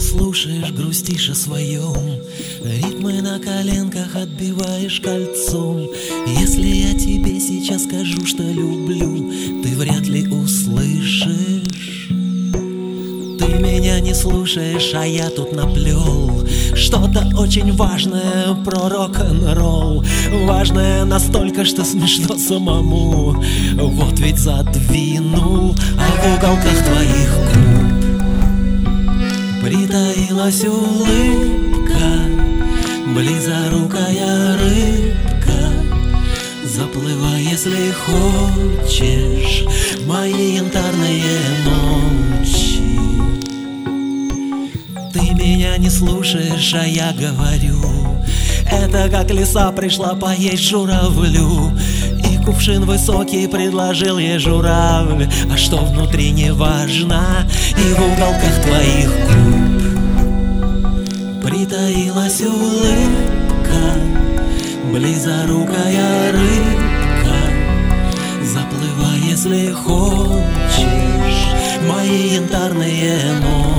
слушаешь, грустишь о своем, ритмы на коленках отбиваешь кольцом. Если я тебе сейчас скажу, что люблю, ты вряд ли услышишь. Ты меня не слушаешь, а я тут наплел что-то очень важное про рок-н-ролл. Важное настолько, что смешно самому. Вот ведь задвинул, а в уголках твоих губ притаилась улыбка, близорукая рыбка. Заплывай, если хочешь, в мои янтарные ночи. Ты меня не слушаешь, а я говорю, это как лиса пришла поесть журавлю. И кувшин высокий предложил ей журавль, а что внутри не важно. И в уголках твоих губ притаилась улыбка, близорукая рыбка. Заплывай, если хочешь, в мои янтарные ночи.